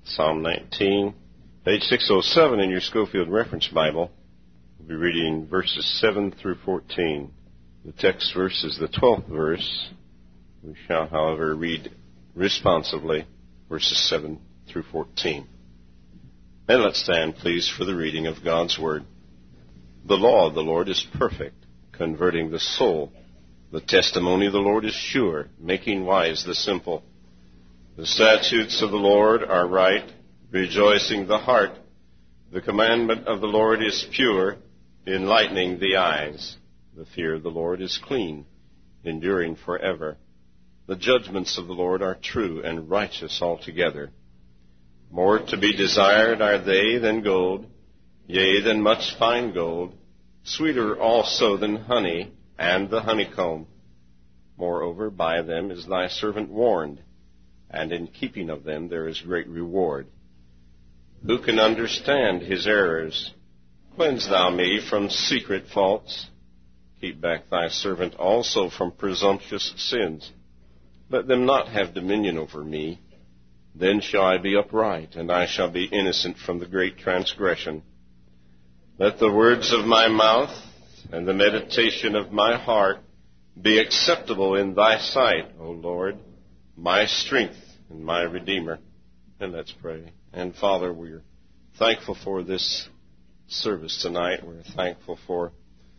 Psalm 19, page 607 in your Schofield Reference Bible. We'll be reading verses 7 through 14. The text verse is the 12th verse. We shall, however, read responsively verses 7 through 14. And let's stand, please, for the reading of God's Word. The law of the Lord is perfect, converting the soul. The testimony of the Lord is sure, making wise the simple. The statutes of the Lord are right, rejoicing the heart. The commandment of the Lord is pure, enlightening the eyes. The fear of the Lord is clean, enduring forever. The judgments of the Lord are true and righteous altogether. More to be desired are they than gold, yea, than much fine gold, sweeter also than honey and the honeycomb. Moreover, by them is thy servant warned, and in keeping of them there is great reward. Who can understand his errors? Cleanse thou me from secret faults. Keep back thy servant also from presumptuous sins. Let them not have dominion over me. Then shall I be upright, and I shall be innocent from the great transgression. Let the words of my mouth and the meditation of my heart be acceptable in thy sight, O Lord, my strength and my Redeemer. And let's pray. And Father, we're thankful for this service tonight. We're thankful for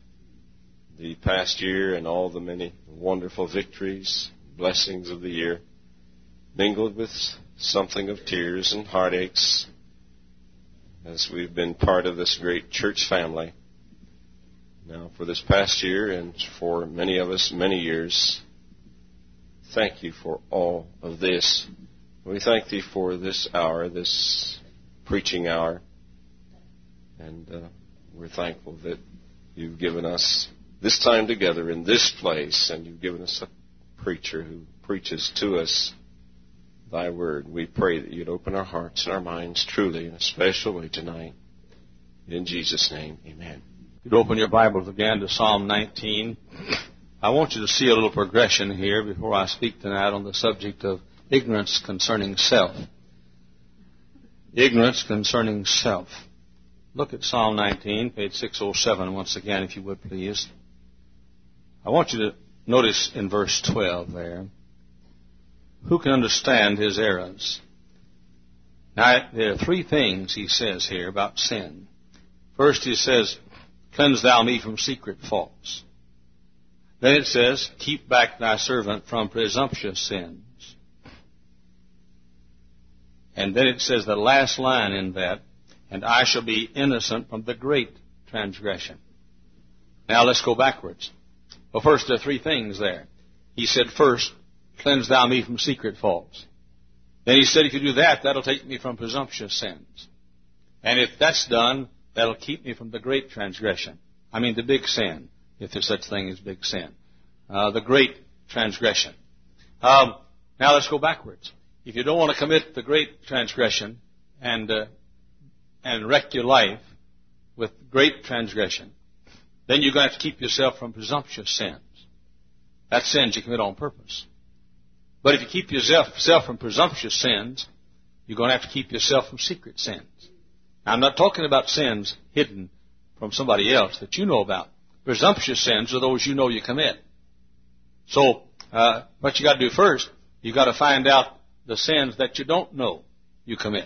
the past year and all the many wonderful victories, blessings of the year, mingled with something of tears and heartaches as we've been part of this great church family. Now, for this past year and for many of us, many years, thank you for all of this. We thank thee for this hour, this preaching hour. And we're thankful that you've given us this time together in this place, and you've given us a preacher who preaches to us thy word. We pray that you'd open our hearts and our minds truly in a special way tonight. In Jesus' name, amen. You'd open your Bibles again to Psalm 19. I want you to see a little progression here before I speak tonight on the subject of ignorance concerning self. Ignorance concerning self. Look at Psalm 19, page 607 once again, if you would, please. I want you to notice in verse 12 there, who can understand his errors? Now, there are three things he says here about sin. First, he says, cleanse thou me from secret faults. Then it says, keep back thy servant from presumptuous sins. And then it says the last line in that, and I shall be innocent from the great transgression. Now let's go backwards. Well, first, there are three things there. He said, first, cleanse thou me from secret faults. Then he said, if you do that, that'll take me from presumptuous sins. And if that's done, that'll keep me from the great transgression. I mean the big sin, if there's such thing as big sin. The great transgression. Now let's go backwards. If you don't want to commit the great transgression and wreck your life with great transgression, then you're going to have to keep yourself from presumptuous sins. That's sins you commit on purpose. But if you keep yourself from presumptuous sins, you're going to have to keep yourself from secret sins. Now, I'm not talking about sins hidden from somebody else that you know about. Presumptuous sins are those you know you commit. So, what you got to do first, you got to find out the sins that you don't know you commit.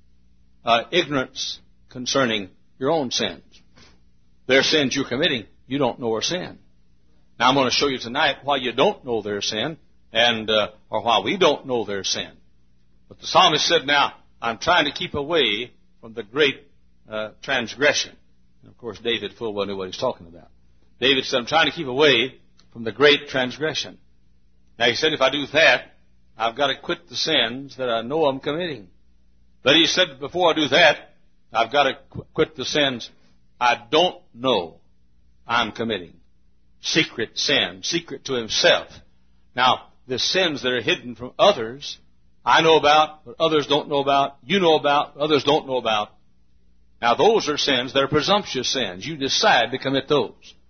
Ignorance concerning your own sins. There are sins you're committing you don't know are sin. Now, I'm going to show you tonight why you don't know they're sin, and or why we don't know they're sin. But the psalmist said, now, I'm trying to keep away from the great transgression. And of course, David full well knew what he's talking about. David said, I'm trying to keep away from the great transgression. Now, he said, if I do that, I've got to quit the sins that I know I'm committing. But he said, before I do that, I've got to quit the sins I don't know I'm committing. Secret sin, secret to himself. Now, the sins that are hidden from others, I know about, but others don't know about, you know about, others don't know about. Now, those are sins that are presumptuous sins. You decide to commit those.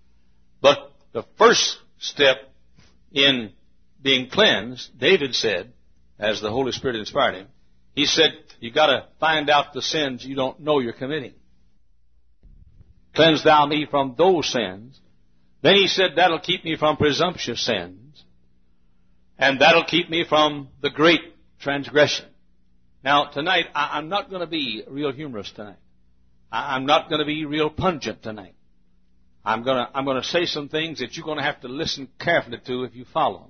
But the first step in being cleansed, David said, as the Holy Spirit inspired him, he said, You got to find out the sins you don't know you're committing. Cleanse thou me from those sins. Then he said, that'll keep me from presumptuous sins. And that'll keep me from the great transgression. Now, tonight, I'm not going to be real humorous tonight. I'm not going to be real pungent tonight. I'm going to say some things that you're going to have to listen carefully to if you follow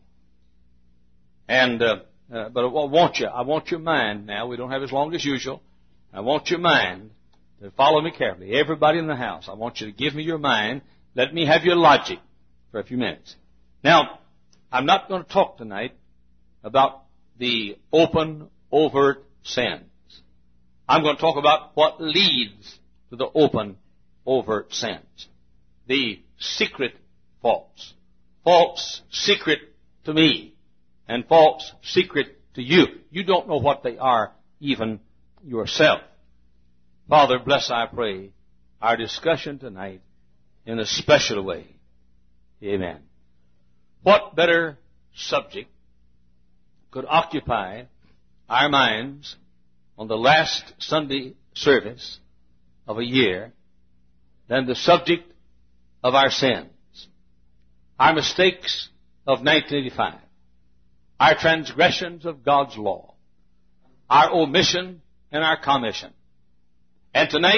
them. But I want your mind now. We don't have as long as usual. I want your mind to follow me carefully. Everybody in the house, I want you to give me your mind. Let me have your logic for a few minutes. Now, I'm not going to talk tonight about the open, overt sins. I'm going to talk about what leads to the open, overt sins. The secret faults. False secret to me. And false secret to you. You don't know what they are even yourself. Father, bless, I pray, our discussion tonight in a special way. Amen. What better subject could occupy our minds on the last Sunday service of a year than the subject of our sins, our mistakes of 1985, our transgressions of God's law, our omission and our commission. And tonight,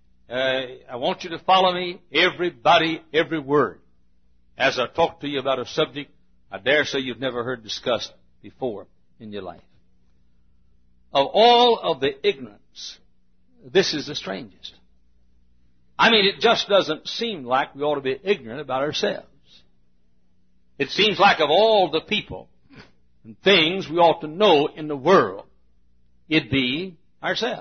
I want you to follow me, everybody, every word, as I talk to you about a subject I dare say you've never heard discussed before in your life. Of all of the ignorance, this is the strangest. I mean, it just doesn't seem like we ought to be ignorant about ourselves. It seems like of all the people and things we ought to know in the world, it'd be ourselves.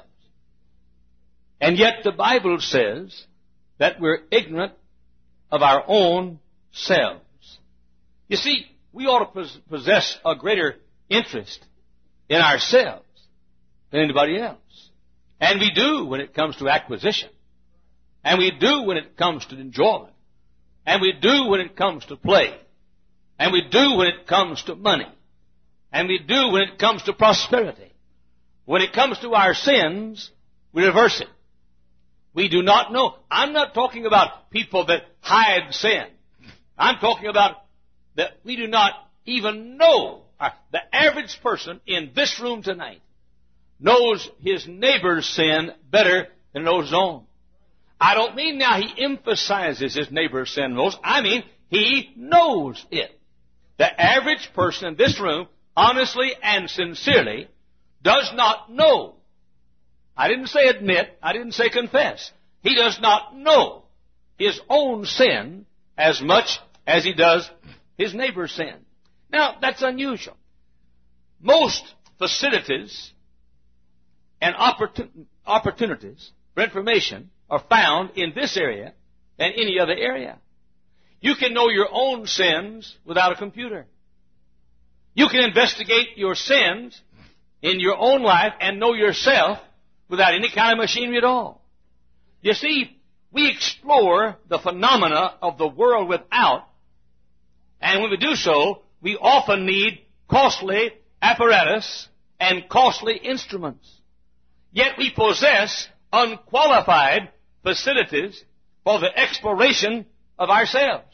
And yet the Bible says that we're ignorant of our own selves. You see, we ought to possess a greater interest in ourselves than anybody else. And we do when it comes to acquisition. And we do when it comes to enjoyment. And we do when it comes to play. And we do when it comes to money. And we do when it comes to prosperity. When it comes to our sins, we reverse it. We do not know. I'm not talking about people that hide sin. I'm talking about that we do not even know. The average person in this room tonight knows his neighbor's sin better than knows his own. I don't mean now he emphasizes his neighbor's sin most. I mean he knows it. The average person in this room, honestly and sincerely, does not know. I didn't say admit. I didn't say confess. He does not know his own sin as much as he does his neighbor's sin. Now, that's unusual. Most facilities and opportunities for information are found in this area than any other area. You can know your own sins without a computer. You can investigate your sins in your own life and know yourself without any kind of machinery at all. You see, we explore the phenomena of the world without, and when we do so, we often need costly apparatus and costly instruments. Yet we possess unqualified facilities for the exploration of ourselves.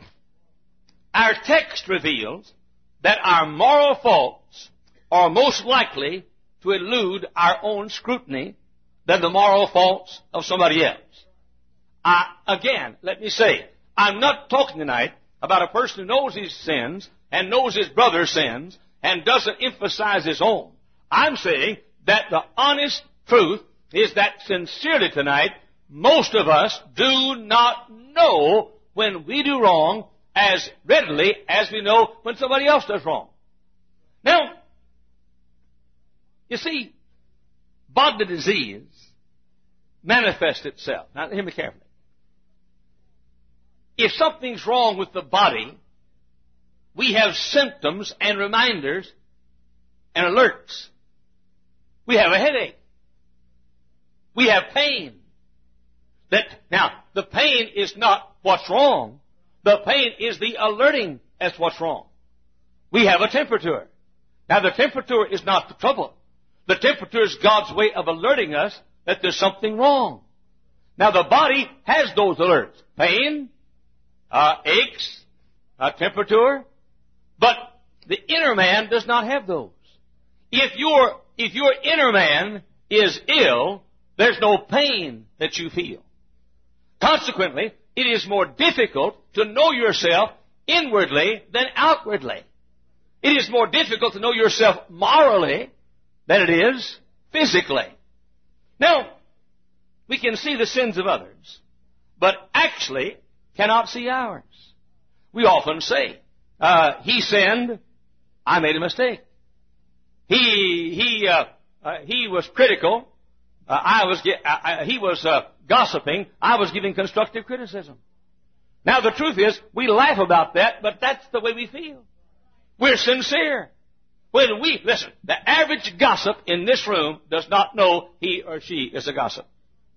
Our text reveals that our moral faults are most likely to elude our own scrutiny than the moral faults of somebody else. Again, let me say, I'm not talking tonight about a person who knows his sins and knows his brother's sins and doesn't emphasize his own. I'm saying that the honest truth is that sincerely tonight, most of us do not know when we do wrong as readily as we know when somebody else does wrong. Now, you see, bodily disease manifests itself. Now, hear me carefully. If something's wrong with the body, we have symptoms and reminders and alerts. We have a headache. We have pain. Now, the pain is not what's wrong. The pain is the alerting as what's wrong. We have a temperature. Now, the temperature is not the trouble. The temperature is God's way of alerting us that there's something wrong. Now, the body has those alerts. Pain, aches, temperature. But the inner man does not have those. If your inner man is ill, there's no pain that you feel. Consequently, it is more difficult to know yourself inwardly than outwardly. It is more difficult to know yourself morally than it is physically. Now, we can see the sins of others, but actually cannot see ours. We often say, he sinned, I made a mistake. He was critical, he was gossiping, I was giving constructive criticism. Now the truth is, we laugh about that, but that's the way we feel. We're sincere. Listen, the average gossip in this room does not know he or she is a gossip.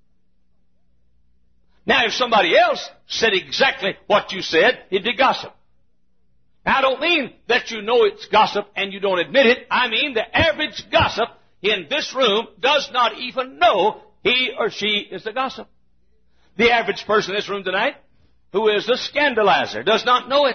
Now, if somebody else said exactly what you said, it'd be gossip. Now, I don't mean that you know it's gossip and you don't admit it. I mean the average gossip in this room does not even know he or she is a gossip. The average person in this room tonight who is a scandalizer does not know it.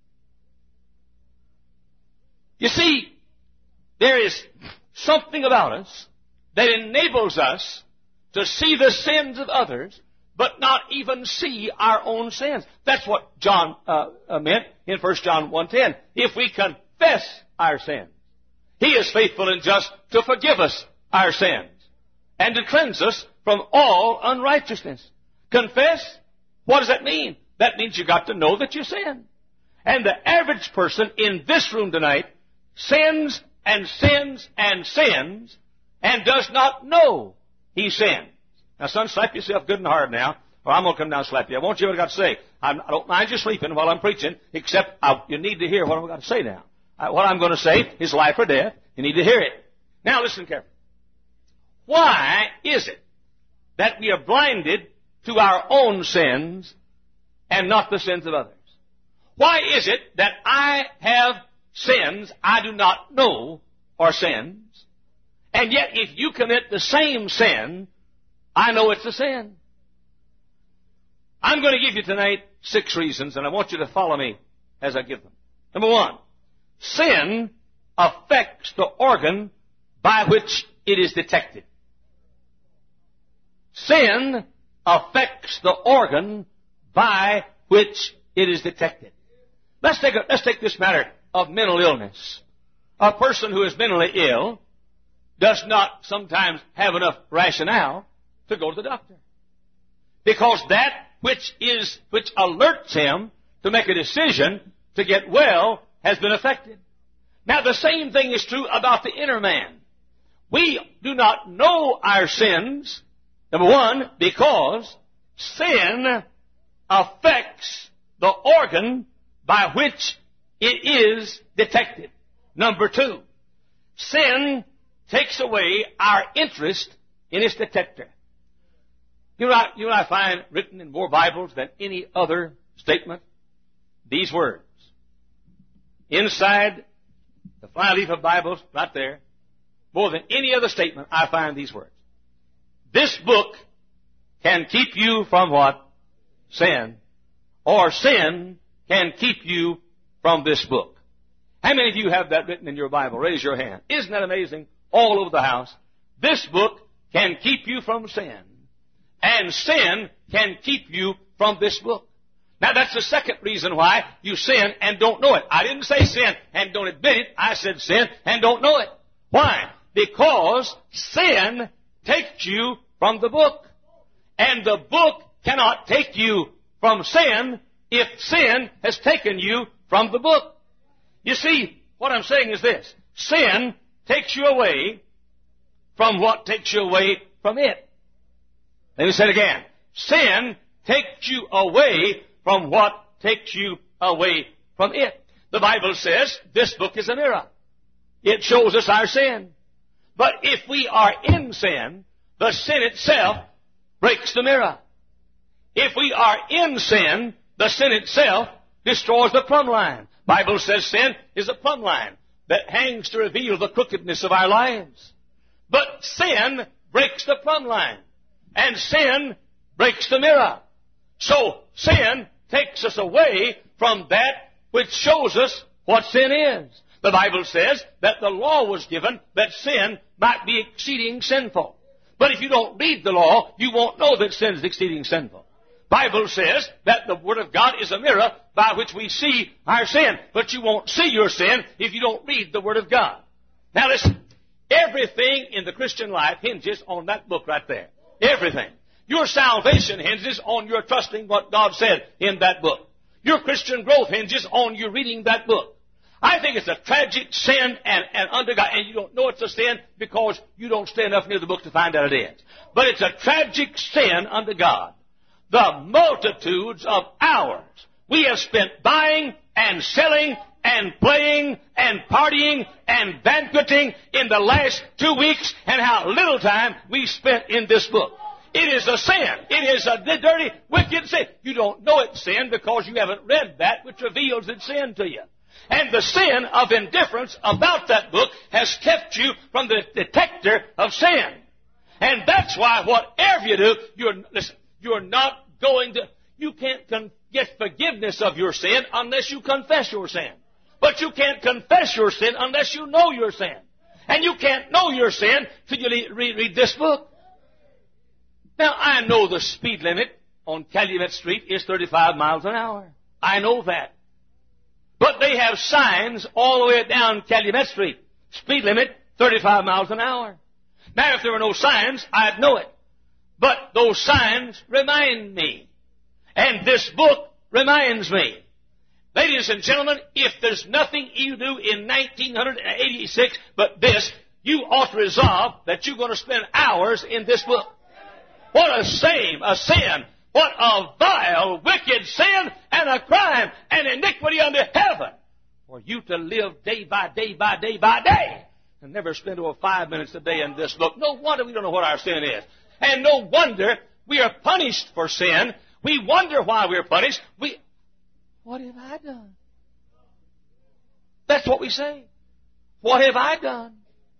You see, there is something about us that enables us to see the sins of others, but not even see our own sins. That's what John meant in 1 John 1:10. If we confess our sins, He is faithful and just to forgive us our sins and to cleanse us from all unrighteousness. Confess? What does that mean? That means you got to know that you sin. And the average person in this room tonight sins and sins and sins and does not know he sins. Now, son, slap yourself good and hard now, or I'm going to come down and slap you. I won't you what I got to say. I don't mind you sleeping while I'm preaching, except you need to hear what I've got to say now. What I'm going to say is life or death. You need to hear it. Now, listen carefully. Why is it that we are blinded to our own sins and not the sins of others? Why is it that I have sins I do not know are sins, and yet if you commit the same sin, I know it's a sin? I'm going to give you tonight 6 reasons, and I want you to follow me as I give them. Number 1, sin affects the organ by which it is detected. Sin affects the organ by which it is detected. Let's take this matter of mental illness. A person who is mentally ill does not sometimes have enough rationale to go to the doctor, because that which alerts him to make a decision to get well has been affected. Now, the same thing is true about the inner man. We do not know our sins, number 1, because sin affects the organ by which it is detected. Number 2, sin takes away our interest in its detector. You know what I find written in more Bibles than any other statement? These words. Inside the flyleaf of Bibles, right there, more than any other statement, I find these words. This book can keep you from what? Sin. Or sin can keep you from this book. How many of you have that written in your Bible? Raise your hand. Isn't that amazing? All over the house. This book can keep you from sin. And sin can keep you from this book. Now, that's the second reason why you sin and don't know it. I didn't say sin and don't admit it. I said sin and don't know it. Why? Because sin takes you from the book. And the book cannot take you from sin if sin has taken you from the book. You see, what I'm saying is this. Sin takes you away from what takes you away from it. Let me say it again. Sin takes you away from what takes you away from it. The Bible says this book is a mirror. It shows us our sin. But if we are in sin, the sin itself breaks the mirror. If we are in sin, the sin itself destroys the plumb line. Bible says sin is a plumb line that hangs to reveal the crookedness of our lives. But sin breaks the plumb line. And sin breaks the mirror. So sin takes us away from that which shows us what sin is. The Bible says that the law was given that sin might be exceeding sinful. But if you don't read the law, you won't know that sin is exceeding sinful. Bible says that the Word of God is a mirror by which we see our sin. But you won't see your sin if you don't read the Word of God. Now listen, everything in the Christian life hinges on that book right there. Everything. Your salvation hinges on your trusting what God said in that book. Your Christian growth hinges on you reading that book. I think it's a tragic sin and under God, and you don't know it's a sin because you don't stay enough near the book to find out it is. But it's a tragic sin under God. The multitudes of hours we have spent buying and selling and playing and partying and banqueting in the last 2 weeks, and how little time we spent in this book. It is a sin. It is a dirty, wicked sin. You don't know it's sin because you haven't read that which reveals its sin to you. And the sin of indifference about that book has kept you from the detector of sin. And that's why whatever you do, you're not going to, you can't get forgiveness of your sin unless you confess your sin. But you can't confess your sin unless you know your sin. And you can't know your sin till you read this book. Now, I know the speed limit on Calumet Street is 35 miles an hour. I know that. But they have signs all the way down Calumet Street. Speed limit, 35 miles an hour. Now, if there were no signs, I'd know it. But those signs remind me. And this book reminds me. Ladies and gentlemen, if there's nothing you do in 1986 but this, you ought to resolve that you're going to spend hours in this book. What a shame, a sin. What a vile, wicked sin and a crime and iniquity under heaven for you to live day by day by day by day and never spend over 5 minutes a day in this book. No wonder we don't know what our sin is. And no wonder we are punished for sin. We wonder why we're punished. What have I done? That's what we say. What have I done?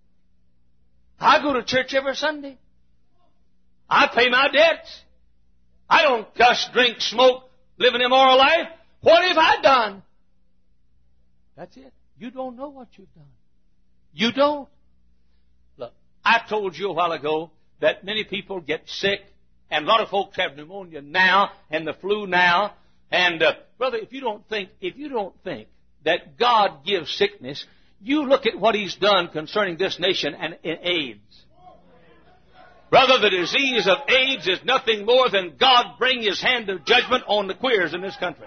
I go to church every Sunday. I pay my debts. I don't cuss, drink, smoke, live an immoral life. What have I done? That's it. You don't know what you've done. You don't. Look, I told you a while ago that many people get sick, and a lot of folks have pneumonia now, and the flu now. And brother, if you don't think that God gives sickness, you look at what He's done concerning this nation and in AIDS. Brother, the disease of AIDS is nothing more than God bringing His hand of judgment on the queers in this country.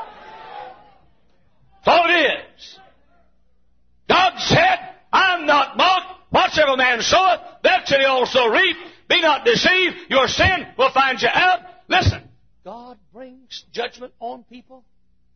That's all it is. God said, I'm not mocked. Whatsoever man soweth, that shall he also reap. Be not deceived. Your sin will find you out. Listen, God brings judgment on people.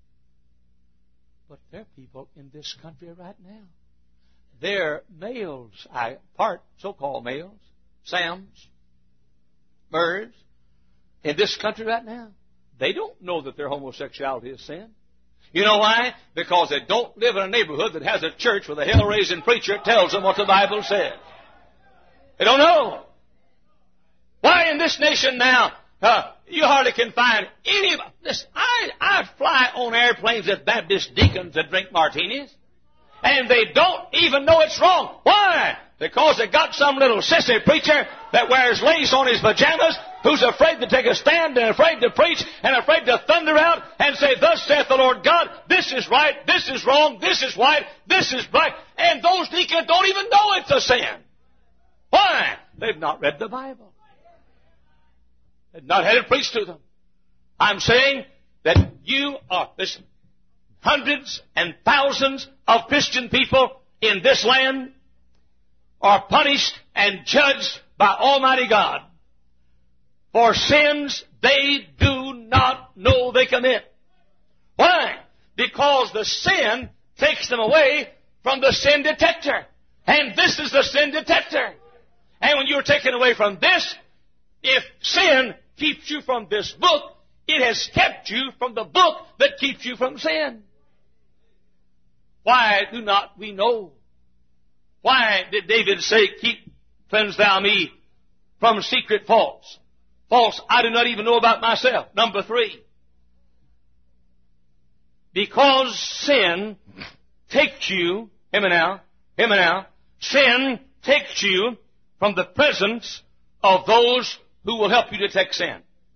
But there are people in this country right now. They're males, so-called males, Sams, Murs, in this country right now. They don't know that their homosexuality is sin. You know why? Because they don't live in a neighborhood that has a church with a hell-raising preacher that tells them what the Bible says. They don't know. Why in this nation now, you hardly can find any... Listen, I fly on airplanes with Baptist deacons that drink martinis, and they don't even know it's wrong. Why? Because they got some little sissy preacher that wears lace on his pajamas, who's afraid to take a stand and afraid to preach and afraid to thunder out and say, thus saith the Lord God, this is right, this is wrong, this is white, this is black. And those deacons don't even know it's a sin. Why? They've not read the Bible. They've not had it preached to them. I'm saying that listen, hundreds and thousands of Christian people in this land are punished and judged by Almighty God for sins they do not know they commit. Why? Because the sin takes them away from the sin detector. And this is the sin detector. And when you're taken away from this, if sin keeps you from this book, it has kept you from the book that keeps you from sin. Why do not we know? Why did David say, keep cleanse thou me from secret faults. Faults I do not even know about myself. Number 3. Because sin takes you, hear me now, sin takes you from the presence of those who will help you detect sin.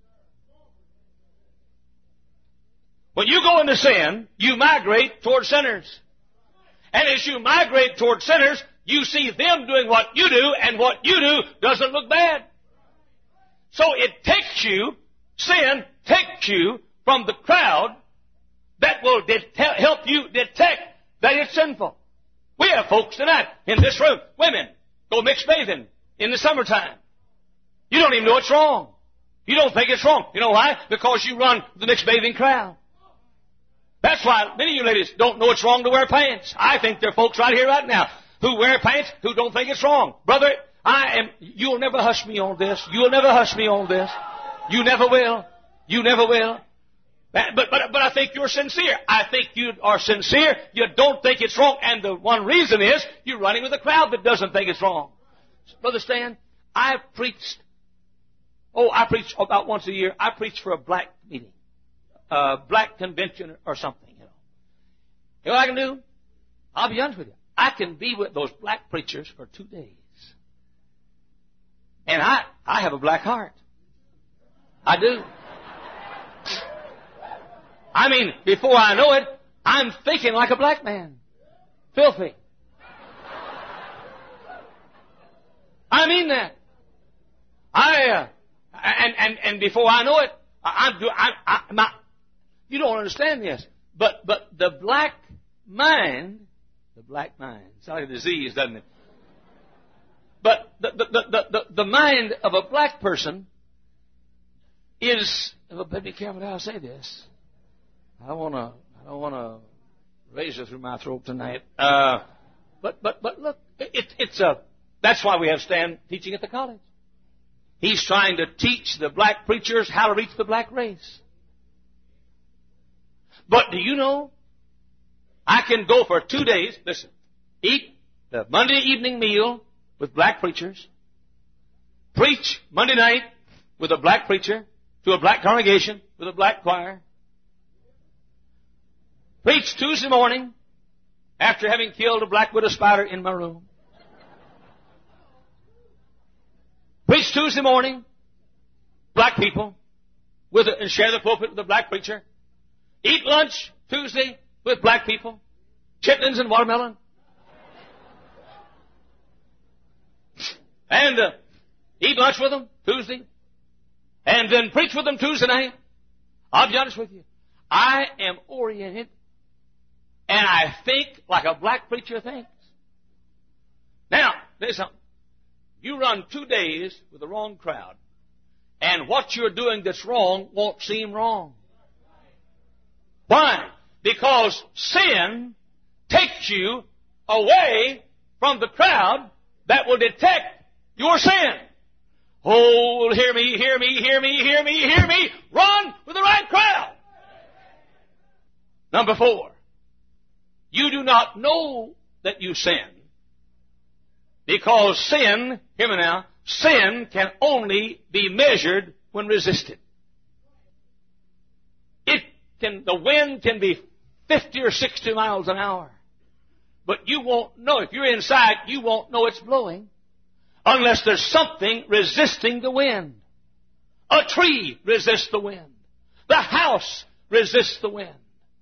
When you go into sin, you migrate toward sinners. And as you migrate toward sinners, you see them doing what you do, and what you do doesn't look bad. So it takes you, sin takes you from the crowd that will help you detect that it's sinful. We have folks tonight in this room, women, go mixed bathing in the summertime. You don't even know it's wrong. You don't think it's wrong. You know why? Because you run the mixed bathing crowd. That's why many of you ladies don't know it's wrong to wear pants. I think there are folks right here right now who wear pants who don't think it's wrong. Brother, you'll never hush me on this. You'll never hush me on this. You never will. You never will. But I think you're sincere. I think you are sincere. You don't think it's wrong. And the one reason is you're running with a crowd that doesn't think it's wrong. Brother Stan, I preach about once a year. I preach for a black meeting, black convention or something, You know what I can do? I'll be honest with you. I can be with those black preachers for 2 days. And I have a black heart. I do. I mean, before I know it, I'm thinking like a black man. Filthy. I mean that. And before I know it, you don't understand this, but the black mind, sounds like a disease, doesn't it? But the mind of a black person is, be careful how I say this. I don't want to razor through my throat tonight. But look, that's why we have Stan teaching at the college. He's trying to teach the black preachers how to reach the black race. But do you know, I can go for 2 days, listen, eat the Monday evening meal with black preachers, preach Monday night with a black preacher to a black congregation with a black choir, preach Tuesday morning after having killed a black widow spider in my room. Preach Tuesday morning, black people, and share the pulpit with a black preacher. Eat lunch Tuesday with black people, chitlins and watermelon. And eat lunch with them Tuesday. And then preach with them Tuesday night. I'll be honest with you. I am oriented, and I think like a black preacher thinks. Now, there's something. You run 2 days with the wrong crowd, and what you're doing that's wrong won't seem wrong. Why? Because sin takes you away from the crowd that will detect your sin. Oh, hear me, hear me, hear me, hear me, hear me. Run with the right crowd. Number 4, you do not know that you sin. Because sin, hear me now, sin can only be measured when resisted. The wind can be 50 or 60 miles an hour. But you won't know, if you're inside, you won't know it's blowing unless there's something resisting the wind. A tree resists the wind. The house resists the wind.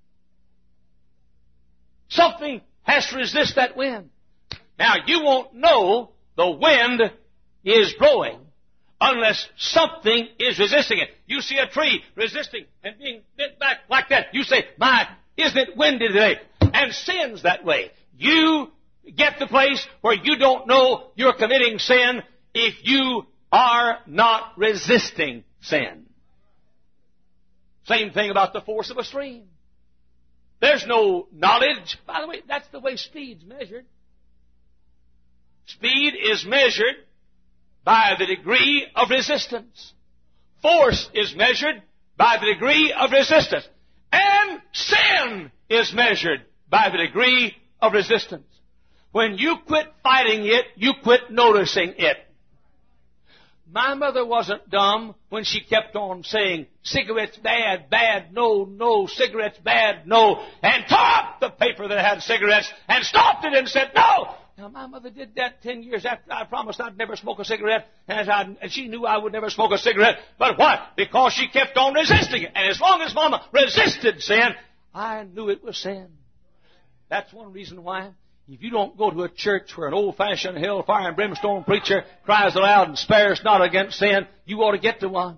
Something has to resist that wind. Now, you won't know the wind is blowing unless something is resisting it. You see a tree resisting and being bent back like that. You say, my, isn't it windy today? And sin's that way. You get the place where you don't know you're committing sin if you are not resisting sin. Same thing about the force of a stream. There's no knowledge. By the way, that's the way speed's measured. Speed is measured by the degree of resistance. Force is measured by the degree of resistance. And sin is measured by the degree of resistance. When you quit fighting it, you quit noticing it. My mother wasn't dumb when she kept on saying, cigarettes bad, bad, no, no, cigarettes bad, no, and tore up the paper that had cigarettes and stopped it and said, no! Now, my mother did that 10 years after I promised I'd never smoke a cigarette, and she knew I would never smoke a cigarette. But what? Because she kept on resisting it. And as long as Mama resisted sin, I knew it was sin. That's one reason why. If you don't go to a church where an old-fashioned hellfire and brimstone preacher cries aloud and spares not against sin, you ought to get to one.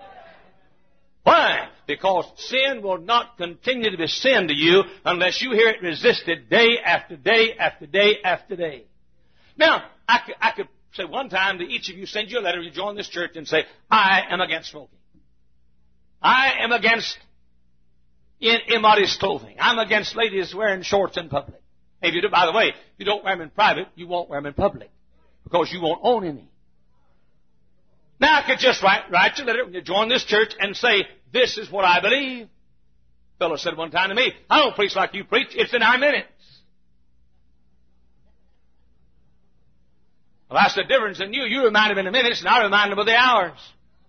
Why? Because sin will not continue to be sin to you unless you hear it resisted day after day after day after day. Now, I could say one time to each of you, send you a letter, you join this church, and say, I am against smoking. I am against immodest clothing. I'm against ladies wearing shorts in public. If you do, by the way, if you don't wear them in private, you won't wear them in public because you won't own any. Now, I could just write you a letter when you join this church and say, this is what I believe. A fellow said one time to me, I don't preach like you preach. It's in our minutes. Well, that's the difference in you. You remind them in the minutes, and I remind them of the hours.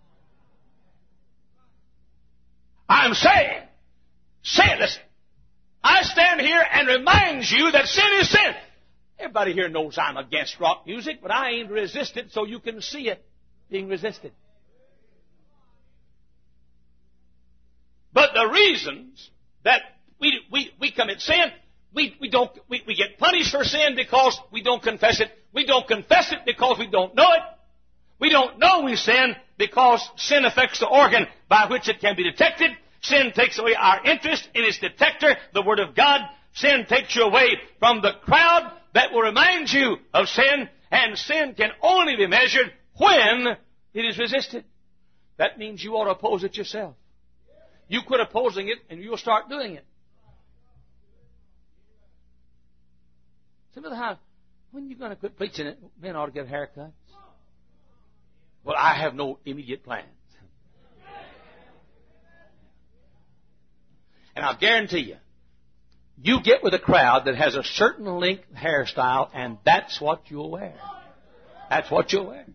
I'm saying, listen. I stand here and remind you that sin is sin. Everybody here knows I'm against rock music, but I aim to resist it so you can see it being resisted. But the reasons that we commit sin, we get punished for sin because we don't confess it. We don't confess it because we don't know it. We don't know we sin because sin affects the organ by which it can be detected. Sin takes away our interest in its detector, the Word of God. Sin takes you away from the crowd that will remind you of sin, and sin can only be measured when it is resisted. That means you ought to oppose it yourself. You quit opposing it, and you'll start doing it. Say, Brother Howard, when are you going to quit preaching it? Men ought to get haircuts. Well, I have no immediate plans. And I'll guarantee you, you get with a crowd that has a certain length hairstyle, and that's what you'll wear. That's what you'll wear.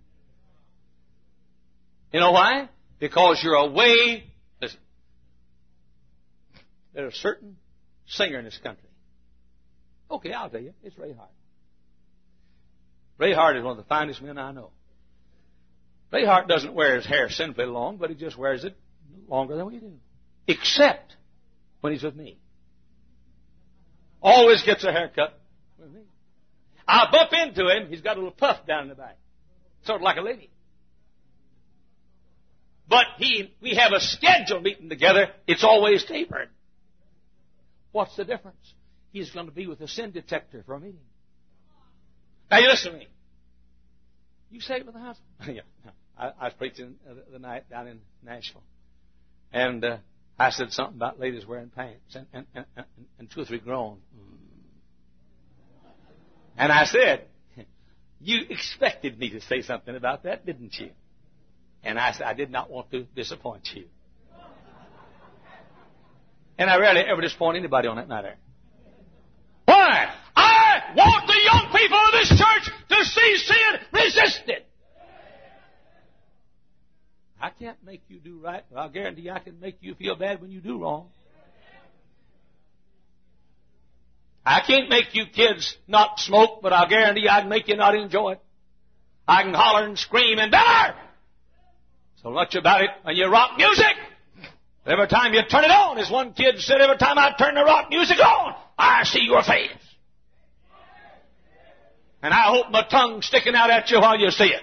You know why? Because you're away. Listen, there's a certain singer in this country. Okay, I'll tell you. It's Ray Hart. Ray Hart is one of the finest men I know. Ray Hart doesn't wear his hair sinfully long, but he just wears it longer than we do. Except when he's with me. Always gets a haircut with me. I bump into him. He's got a little puff down in the back. Sort of like a lady. But we have a scheduled meeting together. It's always tapered. What's the difference? He's going to be with a sin detector for a meeting. Now you listen to me. You say it with the house. Yeah. I was preaching the night down in Nashville. And I said something about ladies wearing pants. And two or three groaned. And I said, you expected me to say something about that, didn't you? And I said, I did not want to disappoint you. And I rarely ever disappoint anybody on that matter. Why? I want the young people of this church to see sin resisted. I can't make you do right, but I'll guarantee I can make you feel bad when you do wrong. I can't make you kids not smoke, but I'll guarantee I can make you not enjoy it. I can holler and scream and better. So much about it when you rock music. Every time you turn it on, as one kid said, every time I turn the rock music on, I see your face. And I hope my tongue's sticking out at you while you see it.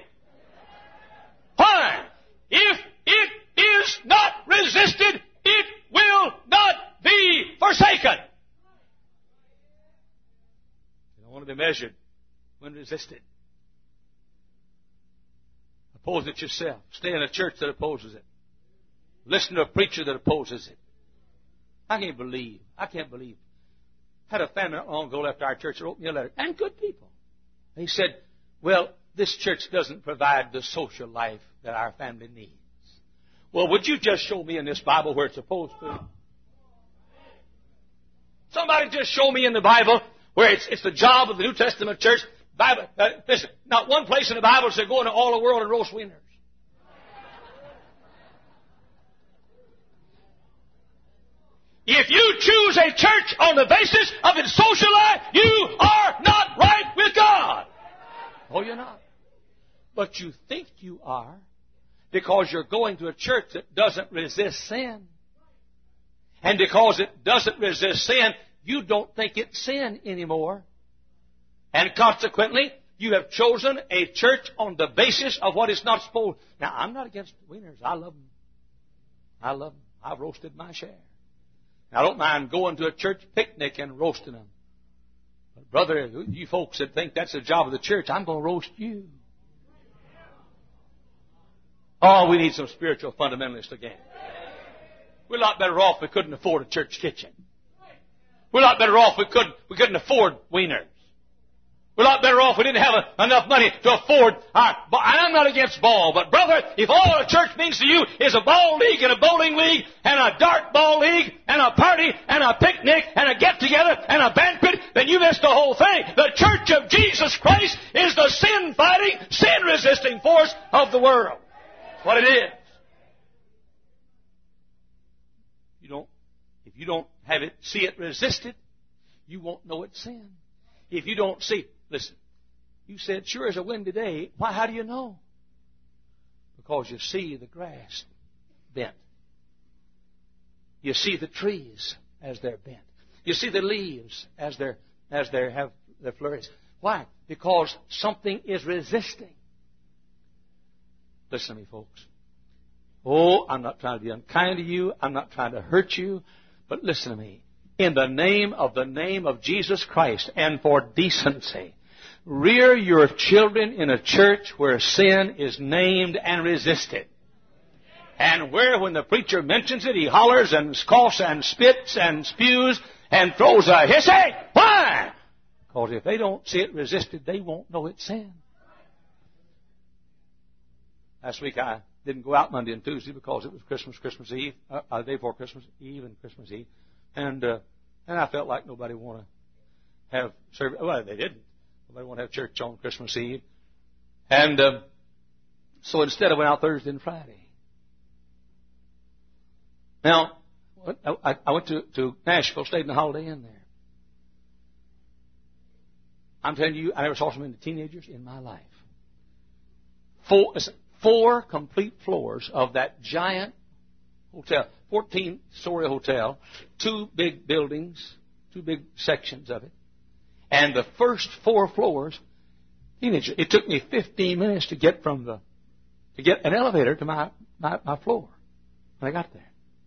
Why? If it is not resisted, it will not be forsaken. You don't want to be measured when resisted. Oppose it yourself. Stay in a church that opposes it. Listen to a preacher that opposes it. I can't believe. I had a family not long ago left our church that wrote me a letter. And good people. They said, well, this church doesn't provide the social life that our family needs. Well, would you just show me in this Bible where it's supposed to? Somebody just show me in the Bible where it's the job of the New Testament church. Bible, listen, not one place in the Bible says go into all the world and roast wieners. If you choose a church on the basis of its social life, you are not right with God. Oh, you're not. But you think you are because you're going to a church that doesn't resist sin. And because it doesn't resist sin, you don't think it's sin anymore. And consequently, you have chosen a church on the basis of what it's not supposed. Now, I'm not against wieners. I love them. I love them. I've roasted my share. I don't mind going to a church picnic and roasting them. But brother, you folks that think that's the job of the church, I'm going to roast you. Oh, we need some spiritual fundamentalists again. We're a lot better off if we couldn't afford a church kitchen. We're a lot better off if we couldn't afford wieners. We're a lot better off if we didn't have enough money to afford our... I'm not against ball, but brother, if all a church means to you is a ball league and a bowling league and a dart ball league and a party and a picnic and a get-together and a banquet, then you missed the whole thing. The church of Jesus Christ is the sin-fighting, sin-resisting force of the world. That's what it is. If you don't have it, see it resisted, you won't know it's sin. If you don't see, listen, you said, sure as a windy day. Why? How do you know? Because you see the grass bent. You see the trees as they're bent. You see the leaves as they have their flourish. Why? Because something is resisting. Listen to me, folks. Oh, I'm not trying to be unkind to you. I'm not trying to hurt you. But listen to me. In the name of Jesus Christ and for decency, rear your children in a church where sin is named and resisted. And where when the preacher mentions it, he hollers and coughs and spits and spews and throws a hissy. Why? Because if they don't see it resisted, they won't know it's sin. Last week I didn't go out Monday and Tuesday because it was Christmas Eve, the day before Christmas Eve and Christmas Eve. And I felt like nobody want to have service. Well, they didn't. Nobody want to have church on Christmas Eve. And so instead I went out Thursday and Friday. Now, I went to Nashville, stayed in the Holiday Inn there. I'm telling you, I never saw so many teenagers in my life. Four complete floors of that giant hotel, 14-story hotel, 2 big buildings, 2 big sections of it. And the first 4 floors, teenagers. It took me 15 minutes to get an elevator to my floor when I got there.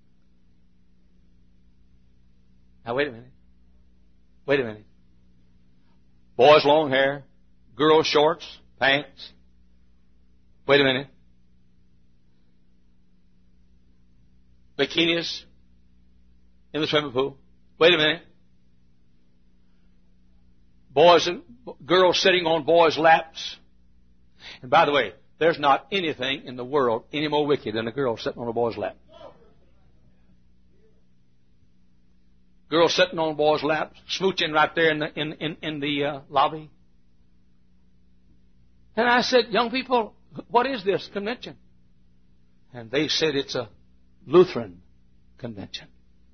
Now wait a minute. Boys long hair, girls shorts, pants. Wait a minute. Bikinis in the swimming pool. Wait a minute. Boys and girls sitting on boys' laps. And by the way, there's not anything in the world any more wicked than a girl sitting on a boy's lap. Girls sitting on a boy's lap, smooching right there in the lobby. And I said, young people, what is this convention? And they said it's a Lutheran convention.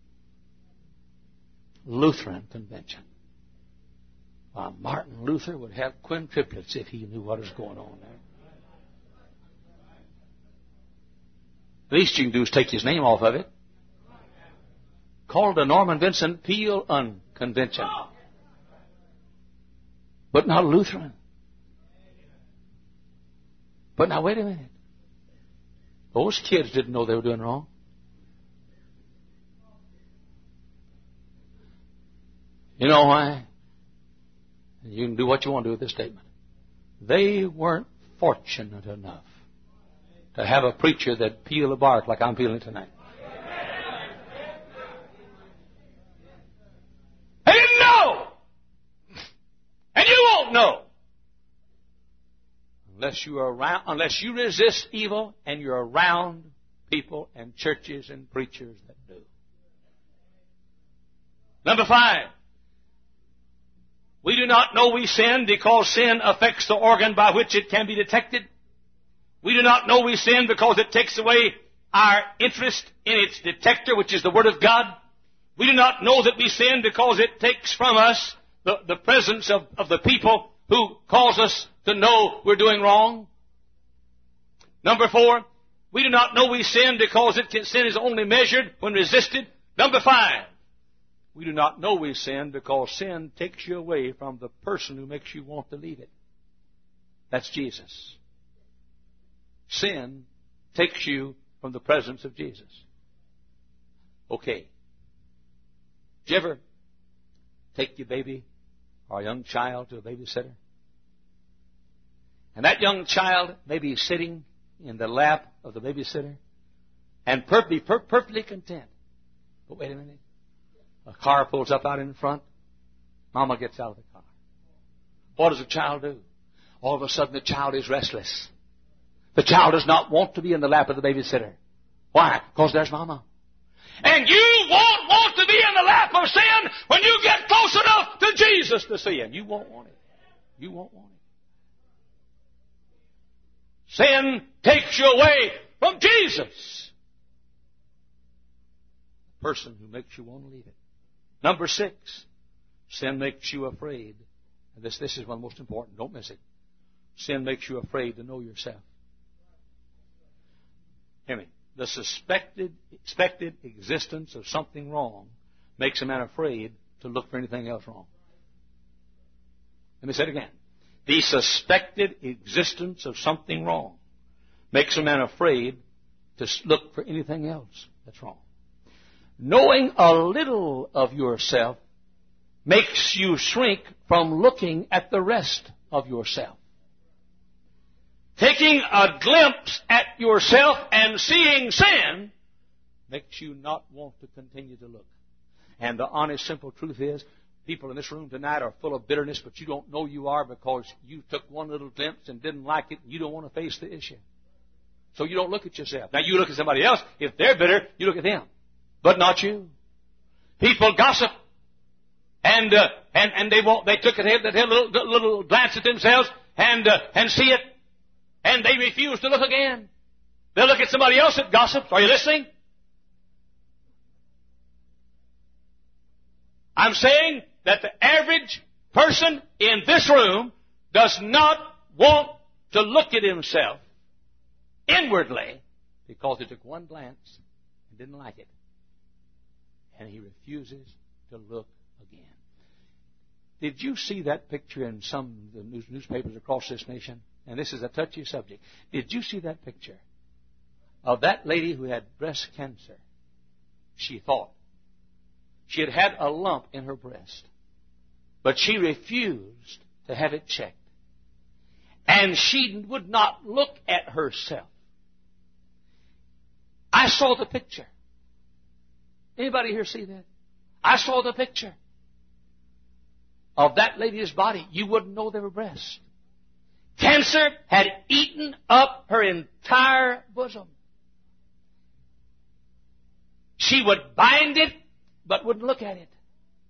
Lutheran convention. Martin Luther would have quintuplets if he knew what was going on there. The least you can do is take his name off of it. Called the Norman Vincent Peale Convention. But not Lutheran. But now wait a minute. Those kids didn't know they were doing wrong. You know why? You can do what you want to do with this statement. They weren't fortunate enough to have a preacher that peeled a bark like I'm peeling tonight. They didn't know. And you won't know. Unless you resist evil and you're around people and churches and preachers that do. Number 5. We do not know we sin because sin affects the organ by which it can be detected. We do not know we sin because it takes away our interest in its detector, which is the Word of God. We do not know that we sin because it takes from us the presence of the people who cause us to know we're doing wrong. Number 4, we do not know we sin because sin is only measured when resisted. Number 5, we do not know we sin because sin takes you away from the person who makes you want to leave it. That's Jesus. Sin takes you from the presence of Jesus. Okay. Did you ever take your baby or a young child to a babysitter? And that young child may be sitting in the lap of the babysitter and perfectly content. But wait a minute. A car pulls up out in front. Mama gets out of the car. What does the child do? All of a sudden the child is restless. The child does not want to be in the lap of the babysitter. Why? Because there's Mama. And you won't want to be in the lap of sin when you get close enough to Jesus to sin. You won't want it. You won't want it. Sin takes you away from Jesus. The person who makes you want to leave it. Number 6, sin makes you afraid. And this is one of the most important. Don't miss it. Sin makes you afraid to know yourself. Hear me. The expected existence of something wrong makes a man afraid to look for anything else wrong. Let me say it again. The suspected existence of something wrong makes a man afraid to look for anything else that's wrong. Knowing a little of yourself makes you shrink from looking at the rest of yourself. Taking a glimpse at yourself and seeing sin makes you not want to continue to look. And the honest, simple truth is, people in this room tonight are full of bitterness, but you don't know you are because you took one little glimpse and didn't like it, and you don't want to face the issue. So you don't look at yourself. Now you look at somebody else. If they're bitter, you look at them. But not you. People gossip. And they took a little glance at themselves and see it. And they refuse to look again. They'll look at somebody else that gossips. Are you listening? I'm saying that the average person in this room does not want to look at himself inwardly because he took one glance and didn't like it. And he refuses to look again. Did you see that picture in some of the newspapers across this nation? And this is a touchy subject. Did you see that picture of that lady who had breast cancer? She thought she had had a lump in her breast, but she refused to have it checked. And she would not look at herself. I saw the picture. Anybody here see that? I saw the picture of that lady's body. You wouldn't know they were breasts. Cancer had eaten up her entire bosom. She would bind it, but wouldn't look at it.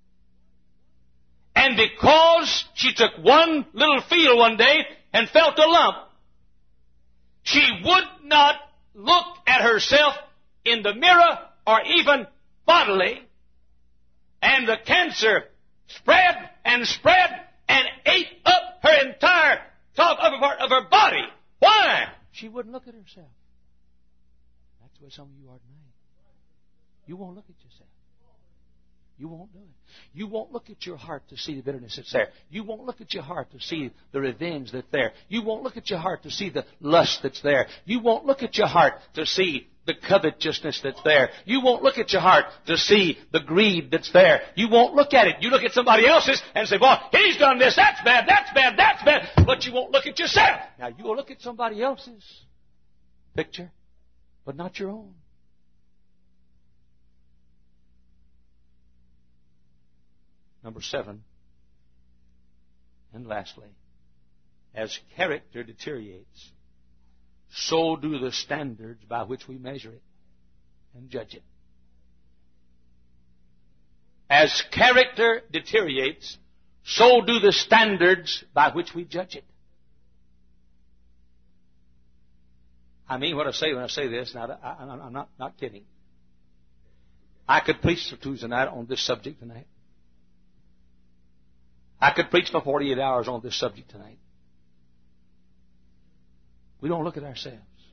And because she took one little feel one day and felt a lump, she would not look at herself in the mirror or even bodily. And the cancer spread and ate up her entire top upper part of her body. Why? She wouldn't look at herself. That's where some of you are tonight. You won't look at yourself. You won't do it. You won't look at your heart to see the bitterness that's there. You won't look at your heart to see the revenge that's there. You won't look at your heart to see the lust that's there. You won't look at your heart to see the covetousness that's there. You won't look at your heart to see the greed that's there. You won't look at it. You look at somebody else's and say, well, he's done this, that's bad, that's bad, that's bad. But you won't look at yourself. Now, you will look at somebody else's picture, but not your own. Number 7, and lastly, as character deteriorates, so do the standards by which we measure it and judge it. As character deteriorates, so do the standards by which we judge it. I mean what I say when I say this. Now, I'm not kidding. I could preach for Tuesday night on this subject tonight. I could preach for 48 hours on this subject tonight. We don't look at ourselves.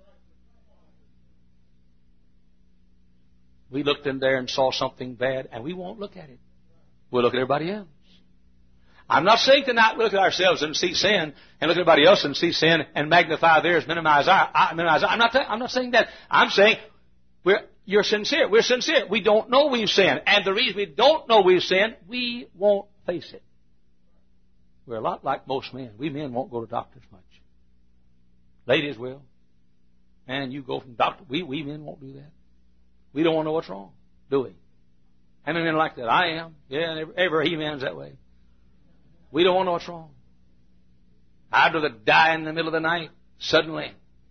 We looked in there and saw something bad, and we won't look at it. We'll look at everybody else. I'm not saying tonight we look at ourselves and see sin, and look at everybody else and see sin, and magnify theirs, minimize our. I'm not saying that. I'm saying you're sincere. We're sincere. We don't know we've sinned, and the reason we don't know we've sinned, we won't face it. We're a lot like most men. We men won't go to doctors much. Ladies will. And you go from doctor. We men won't do that. We don't want to know what's wrong, do we? How many men like that? I am. Yeah, and every he-man's that way. We don't want to know what's wrong. I'd rather die in the middle of the night, suddenly.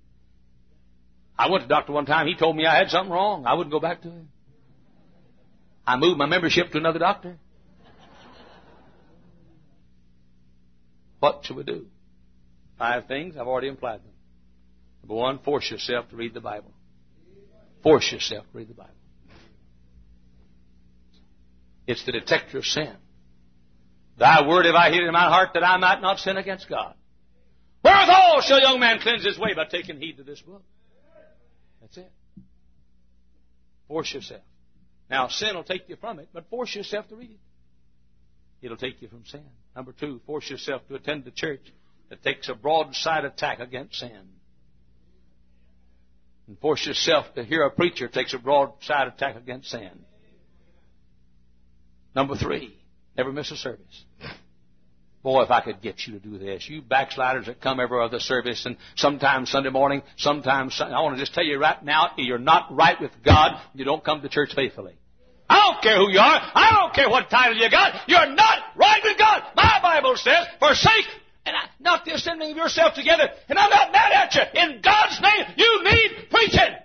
I went to the doctor one time. He told me I had something wrong. I wouldn't go back to him. I moved my membership to another doctor. What should we do? 5 things. I've already implied them. Number 1, force yourself to read the Bible. Force yourself to read the Bible. It's the detector of sin. Thy word have I hid in my heart that I might not sin against God. Wherewithal shall a young man cleanse his way? By taking heed to this book. That's it. Force yourself. Now, sin will take you from it, but force yourself to read it. It'll take you from sin. Number 2, force yourself to attend the church that takes a broadside attack against sin. And force yourself to hear a preacher that takes a broadside attack against sin. Number 3, never miss a service. Boy, if I could get you to do this. You backsliders that come every other service, and sometimes Sunday morning, sometimes Sunday. I want to just tell you right now, you're not right with God. You don't come to church faithfully. I don't care who you are. I don't care what title you got. You're not right with God. My Bible says, forsake and not the assembling of yourself together. And I'm not mad at you. In God's name, you need preaching. And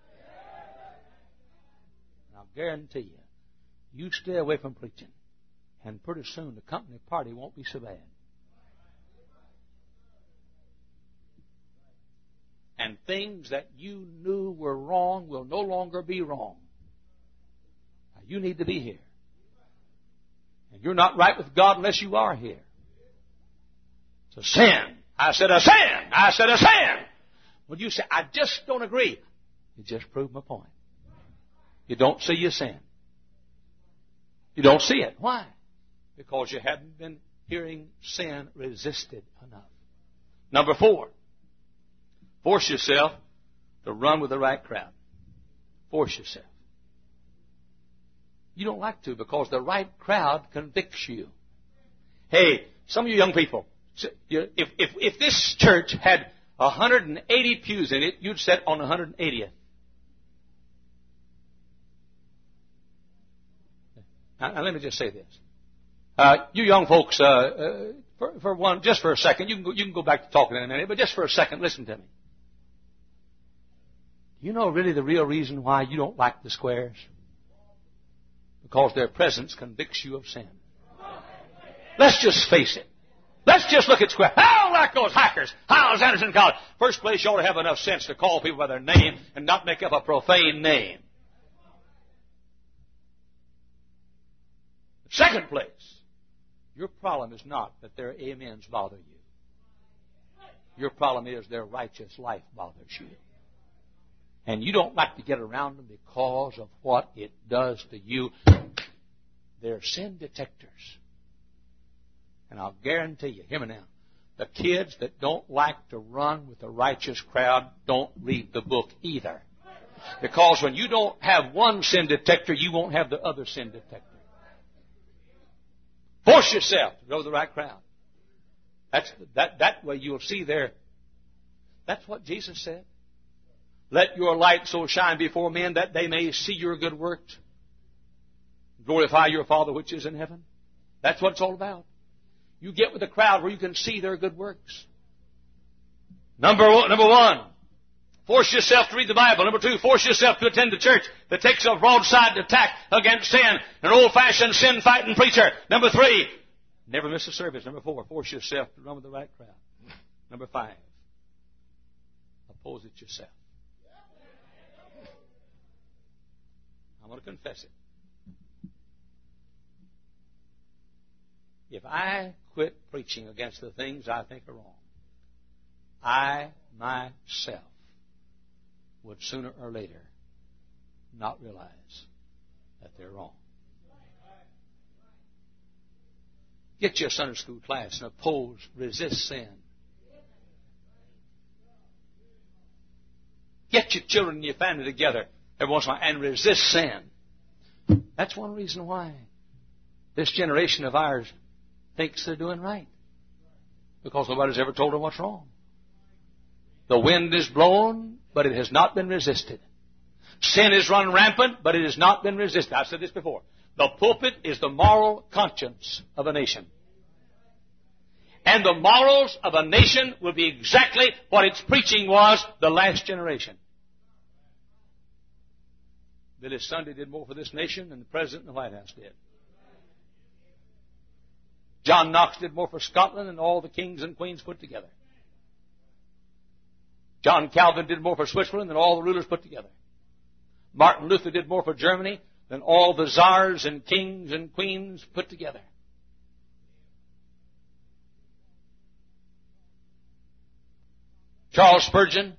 I'll guarantee you stay away from preaching. And pretty soon the company party won't be so bad. And things that you knew were wrong will no longer be wrong. Now, you need to be here. And you're not right with God unless you are here. It's a sin. I said a sin. I said a sin. When you say, I just don't agree, you just proved my point. You don't see your sin. You don't see it. Why? Because you haven't been hearing sin resisted enough. Number 4, force yourself to run with the right crowd. Force yourself. You don't like to because the right crowd convicts you. Hey, some of you young people, if this church had 180 pews in it, you'd sit on 180th. Now let me just say this. You young folks, just for a second, you can go back to talking in a minute, but just for a second, listen to me. You know really the real reason why you don't like the squares? Because their presence convicts you of sin. Let's just face it. Let's just look at squares. I don't like those hackers. Hiles Anderson College. First place, you ought to have enough sense to call people by their name and not make up a profane name. Second place, your problem is not that their amens bother you. Your problem is their righteous life bothers you. And you don't like to get around them because of what it does to you. They're sin detectors. And I'll guarantee you, hear me now, the kids that don't like to run with the righteous crowd don't read the book either. Because when you don't have one sin detector, you won't have the other sin detector. Force yourself to go to the right crowd. That way you'll see there. That's what Jesus said. Let your light so shine before men that they may see your good works. Glorify your Father which is in heaven. That's what it's all about. You get with the crowd where you can see their good works. Number 1, force yourself to read the Bible. Number 2, force yourself to attend the church that takes a broadside attack against sin, an old-fashioned sin-fighting preacher. Number 3, Never miss a service. Number 4, force yourself to run with the right crowd. Number 5, oppose it yourself. I'm going to confess it. If I quit preaching against the things I think are wrong, I myself would sooner or later not realize that they're wrong. Get your Sunday school class and oppose, resist sin. Get your children and your family together every once in a while and resist sin. That's one reason why this generation of ours thinks they're doing right. Because nobody's ever told them what's wrong. The wind is blown, but it has not been resisted. Sin is run rampant, but it has not been resisted. I've said this before. The pulpit is the moral conscience of a nation. And the morals of a nation will be exactly what its preaching was the last generation. Billy Sunday did more for this nation than the President in the White House did. John Knox did more for Scotland than all the kings and queens put together. John Calvin did more for Switzerland than all the rulers put together. Martin Luther did more for Germany than all the czars and kings and queens put together. Charles Spurgeon,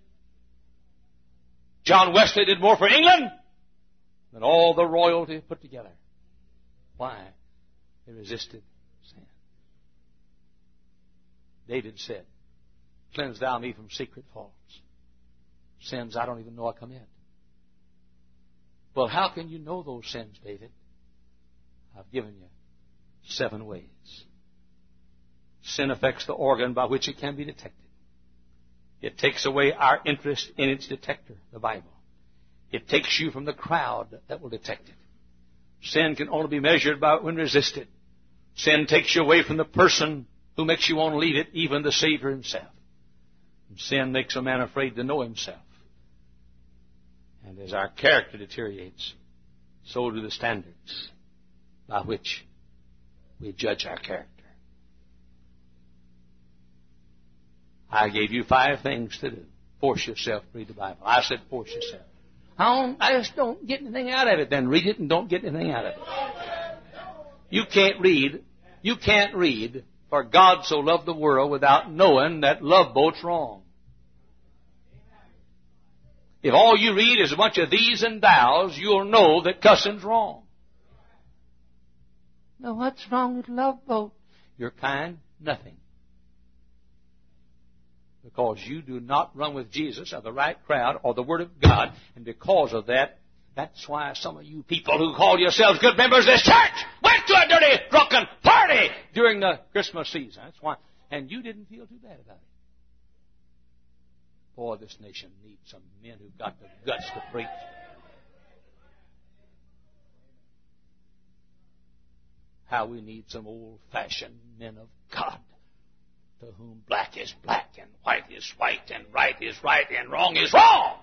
John Wesley did more for England than all the royalty put together. Why? They resisted sin. David said, "Cleanse thou me from secret faults, sins I don't even know I commit." Well, how can you know those sins, David? I've given you 7 ways. Sin affects the organ by which it can be detected. It takes away our interest in its detector, the Bible. It takes you from the crowd that will detect it. Sin can only be measured by when resisted. Sin takes you away from the person who makes you want to lead it, even the Savior himself. And sin makes a man afraid to know himself. And as our character deteriorates, so do the standards by which we judge our character. I gave you 5 things to do. Force yourself to read the Bible. I said force yourself. I just don't get anything out of it. Then read it and don't get anything out of it. You can't read, for God so loved the world without knowing that Love Boat's wrong. If all you read is a bunch of these and thous, you'll know that cussing's wrong. Now, what's wrong with Love Boat? You're kind, nothing. Because you do not run with Jesus or the right crowd or the Word of God. And because of that, that's why some of you people who call yourselves good members of this church went to a dirty, drunken party during the Christmas season. That's why. And you didn't feel too bad about it. Boy, this nation needs some men who've got the guts to preach. How we need some old-fashioned men of God, to whom black is black and white is white and right is right and wrong is wrong.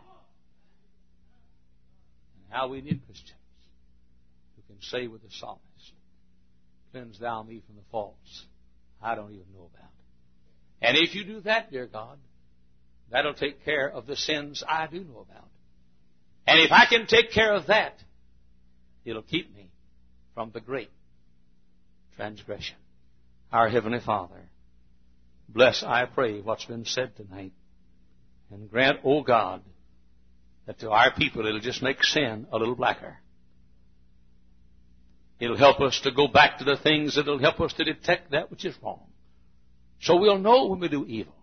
And how we need Christians who can say with the psalmist, "Cleanse thou me from the faults I don't even know about." And if you do that, dear God, that'll take care of the sins I do know about. And if I can take care of that, it'll keep me from the great transgression. Our Heavenly Father, bless, I pray, what's been said tonight. And grant, O God, that to our people it'll just make sin a little blacker. It'll help us to go back to the things that'll help us to detect that which is wrong. So we'll know when we do evil.